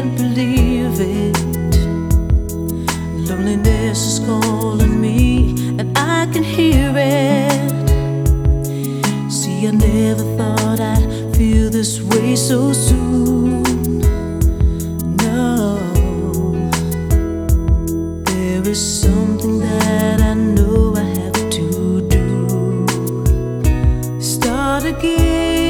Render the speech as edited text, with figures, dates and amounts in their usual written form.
can't believe it. Loneliness is calling me, and I can hear it. See, I never thought I'd feel this way so soon. No, there is